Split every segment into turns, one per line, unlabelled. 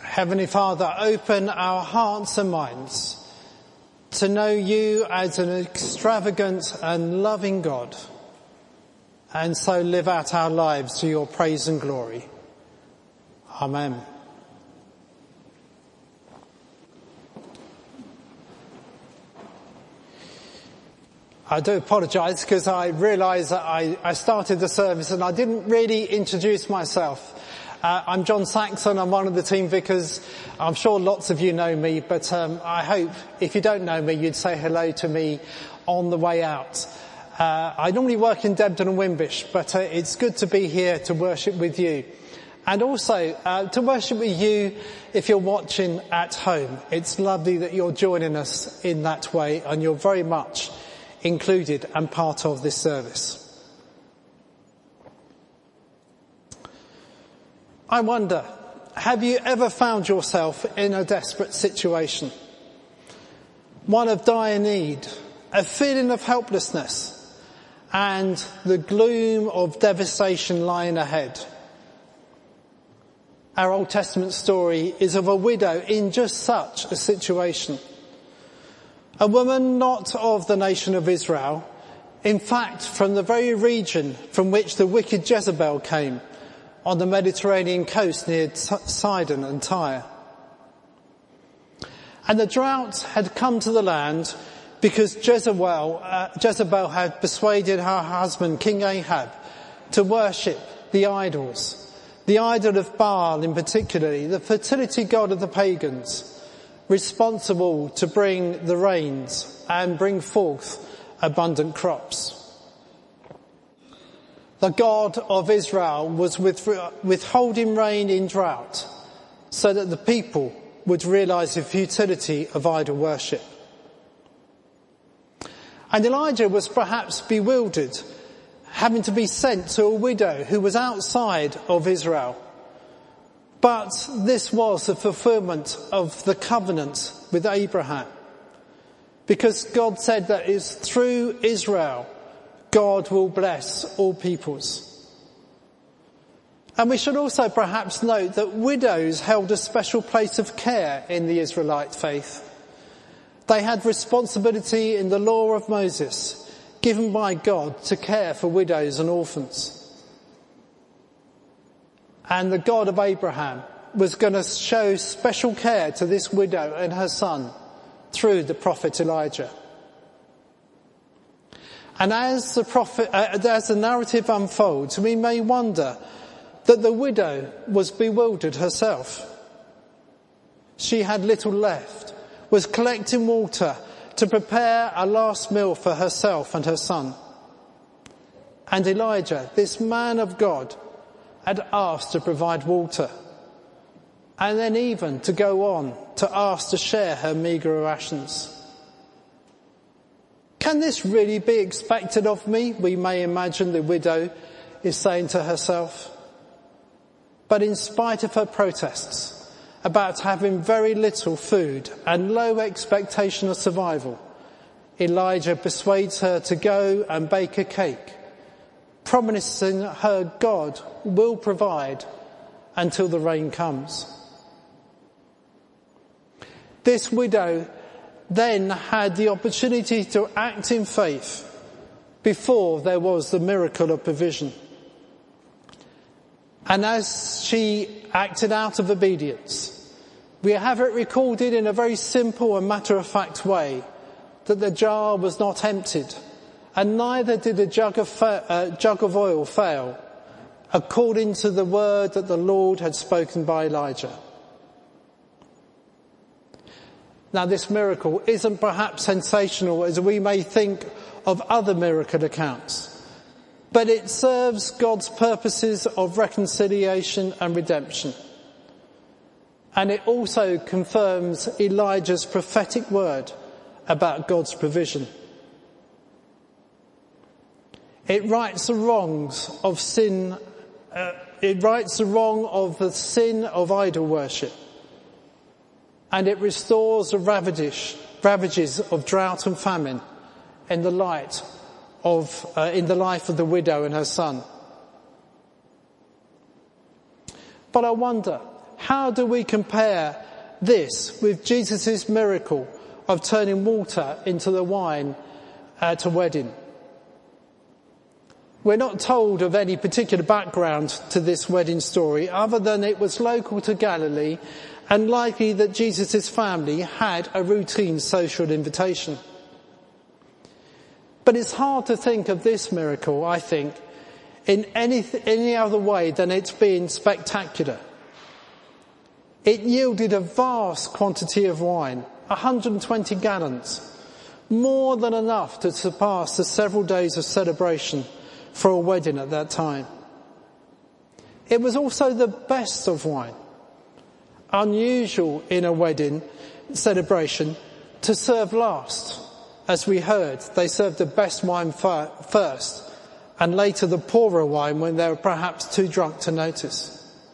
Heavenly Father, open our hearts and minds to know you as an extravagant and loving God, and so live out our lives to your praise and glory. Amen. I do apologise because I realised that I started the service and I didn't really introduce myself. I'm John Saxon, I'm one of the team vicars. I'm sure lots of you know me, but I hope if you don't know me, you'd say hello to me on the way out. I normally work in Debden and Wimbish, but it's good to be here to worship with you. And also to worship with you if you're watching at home. It's lovely that you're joining us in that way, and you're very much included and part of this service. I wonder, have you ever found yourself in a desperate situation? One of dire need, a feeling of helplessness, and the gloom of devastation lying ahead. Our Old Testament story is of a widow in just such a situation. A woman not of the nation of Israel, in fact from the very region from which the wicked Jezebel came, on the Mediterranean coast near Sidon and Tyre. And the drought had come to the land because Jezebel had persuaded her husband, King Ahab, to worship the idols, the idol of Baal in particular, the fertility god of the pagans, responsible to bring the rains and bring forth abundant crops. The God of Israel was withholding rain in drought so that the people would realise the futility of idol worship. And Elijah was perhaps bewildered, having to be sent to a widow who was outside of Israel. But this was the fulfilment of the covenant with Abraham, because God said that it's through Israel God will bless all peoples. And we should also perhaps note that widows held a special place of care in the Israelite faith. They had responsibility in the law of Moses, given by God to care for widows and orphans. And the God of Abraham was going to show special care to this widow and her son through the prophet Elijah. And as the narrative unfolds, we may wonder that the widow was bewildered herself. She had little left, was collecting water to prepare a last meal for herself and her son. And Elijah, this man of God, had asked to provide water, and then even to go on to ask to share her meagre rations. Can this really be expected of me? We may imagine the widow is saying to herself. But in spite of her protests about having very little food and low expectation of survival, Elijah persuades her to go and bake a cake, promising her God will provide until the rain comes. This widow then had the opportunity to act in faith before there was the miracle of provision. And as she acted out of obedience, we have it recorded in a very simple and matter-of-fact way that the jar was not emptied, and neither did a jug of oil fail, according to the word that the Lord had spoken by Elijah. Now, this miracle isn't perhaps sensational as we may think of other miracle accounts, but it serves God's purposes of reconciliation and redemption. And it also confirms Elijah's prophetic word about God's provision. It rights the wrongs of sin. It rights the wrong of the sin of idol worship. And it restores the ravages of drought and famine in the life of the widow and her son. But I wonder, how do we compare this with Jesus' miracle of turning water into the wine at a wedding? We're not told of any particular background to this wedding story other than it was local to Galilee and likely that Jesus' family had a routine social invitation. But it's hard to think of this miracle, I think, in any other way than it's being spectacular. It yielded a vast quantity of wine, 120 gallons, more than enough to surpass the several days of celebration for a wedding at that time. It was also the best of wine. Unusual in a wedding celebration to serve last. As we heard, they served the best wine first and later the poorer wine when they were perhaps too drunk to notice.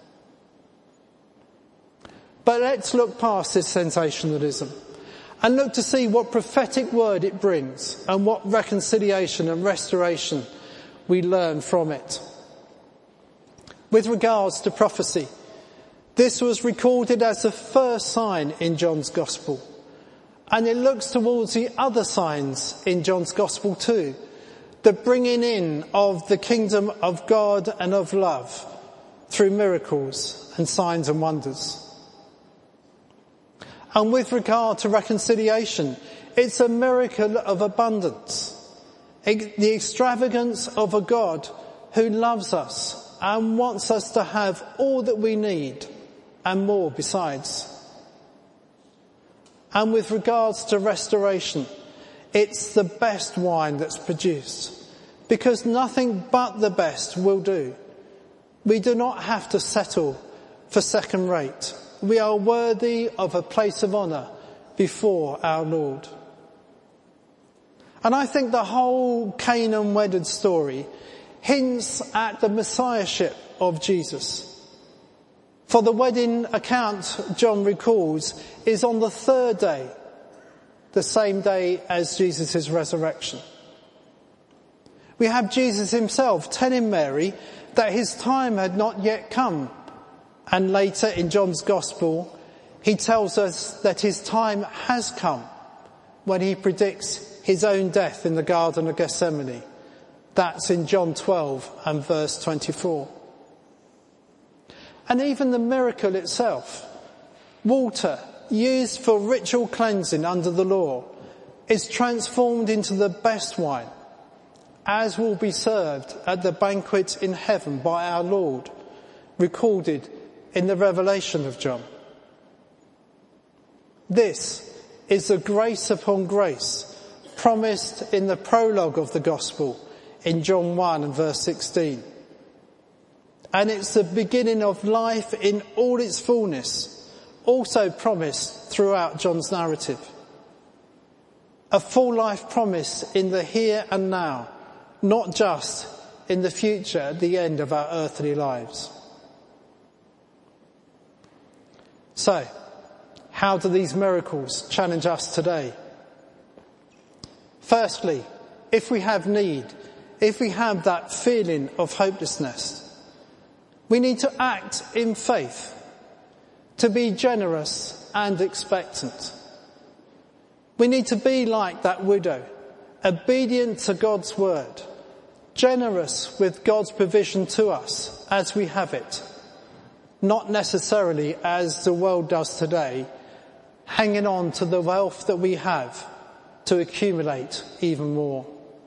But let's look past this sensationalism and look to see what prophetic word it brings and what reconciliation and restoration we learn from it. With regards to prophecy, this was recorded as the first sign in John's Gospel, and it looks towards the other signs in John's Gospel too, the bringing in of the kingdom of God and of love through miracles and signs and wonders. And with regard to reconciliation, it's a miracle of abundance. The extravagance of a God who loves us and wants us to have all that we need and more besides. And with regards to restoration, it's the best wine that's produced, because nothing but the best will do. We do not have to settle for second rate. We are worthy of a place of honour before our Lord. And I think the whole Canaan wedded story hints at the messiahship of Jesus. For the wedding account John recalls is on the third day, the same day as Jesus' resurrection. We have Jesus himself telling Mary that his time had not yet come. And later in John's Gospel, he tells us that his time has come when he predicts his own death in the Garden of Gethsemane. That's in John 12 and verse 24. And even the miracle itself, water used for ritual cleansing under the law, is transformed into the best wine, as will be served at the banquet in heaven by our Lord, recorded in the Revelation of John. This is the grace upon grace promised in the prologue of the Gospel in John 1 and verse 16. And it's the beginning of life in all its fullness, also promised throughout John's narrative. A full life promise in the here and now, not just in the future at the end of our earthly lives. So, how do these miracles challenge us today? Firstly, if we have need, if we have that feeling of hopelessness, we need to act in faith, to be generous and expectant. We need to be like that widow, obedient to God's word, generous with God's provision to us as we have it, not necessarily as the world does today, hanging on to the wealth that we have to accumulate even more.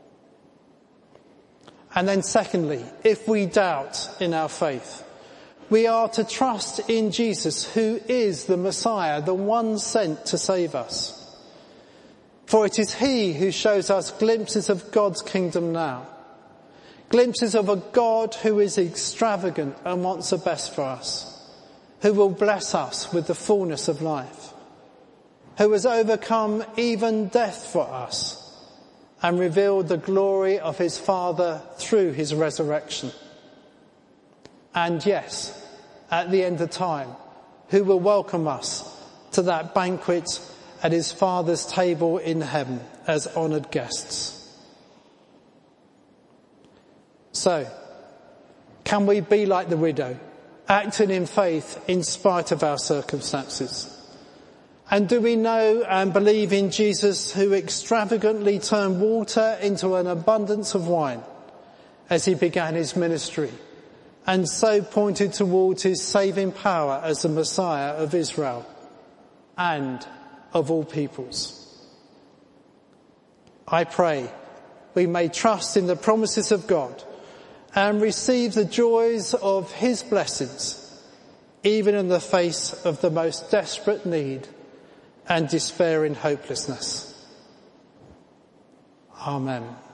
And then secondly, if we doubt in our faith, we are to trust in Jesus, who is the Messiah, the one sent to save us. For it is he who shows us glimpses of God's kingdom now, glimpses of a God who is extravagant and wants the best for us, who will bless us with the fullness of life, who has overcome even death for us and revealed the glory of his Father through his resurrection. And yes, at the end of time, who will welcome us to that banquet at his Father's table in heaven as honoured guests. So, can we be like the widow acting in faith in spite of our circumstances? And do we know and believe in Jesus, who extravagantly turned water into an abundance of wine as he began his ministry, and so pointed towards his saving power as the Messiah of Israel and of all peoples? I pray we may trust in the promises of God and receive the joys of his blessings, even in the face of the most desperate need and despairing hopelessness. Amen.